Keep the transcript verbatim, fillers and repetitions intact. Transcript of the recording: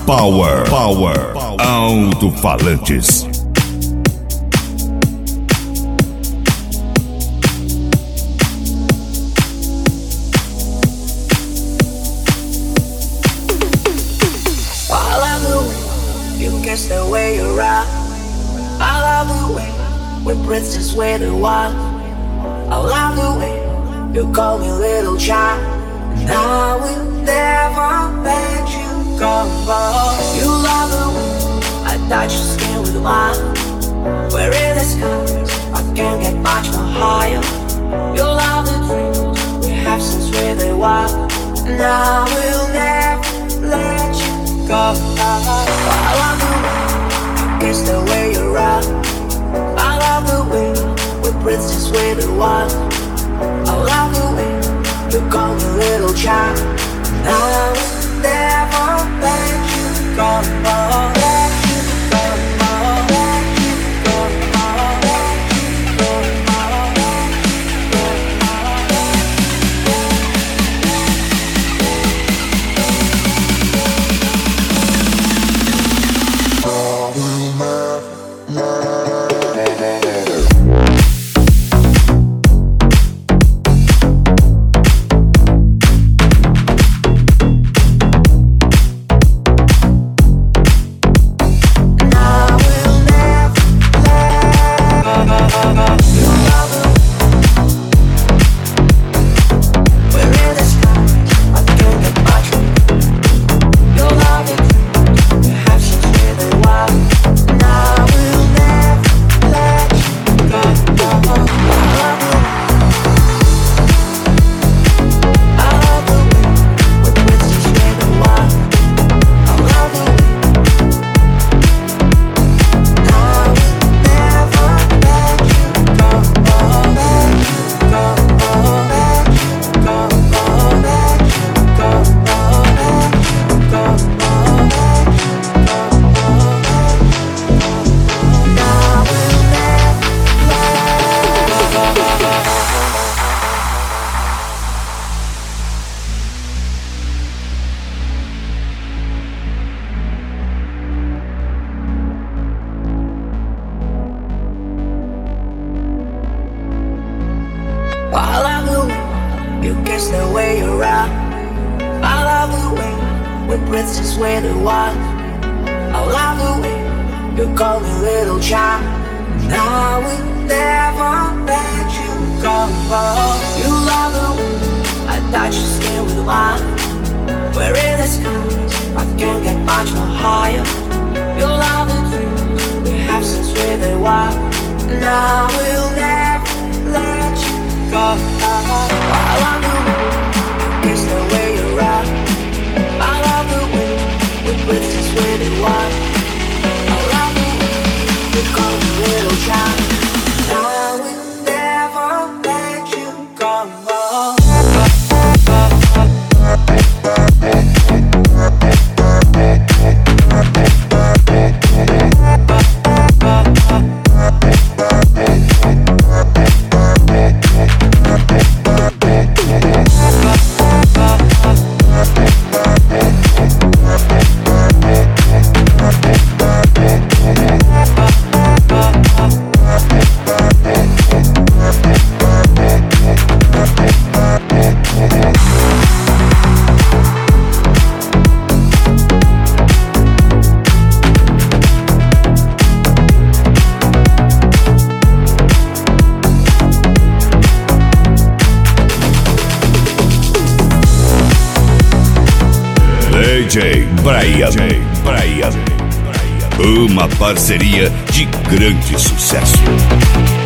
Power, Power, Alto-Falantes. I love the way you kiss the way you rock. I love the way we breathe just way the wild. I love the way you call me little child. And I will never let you go. You love the way I touch your skin with mine. We're in the sky, I can't get much more higher. You love the dreams we have since we're the wild. And I will never let you go. I love the way you kiss the way you rock. I love the way we breathe just way the wild. I love the way you call me little child. And I will never let you go. Let you go. Let you go. Let you go. I love the way you kiss the way you rock. I love the way we breathe just way the wild. I love the way you call me little child. And I will never let you go. You love the way I touch your skin with mine. We're in the sky, I can't get much more higher. You love the dreams we have since we're the wild. And I will never let you go. I love the way you kiss the way you rock. I love the way we breathe just way the wild. I love the way you call me little child. I will never let you go. D J Brian, Brian, uma parceria de grande sucesso.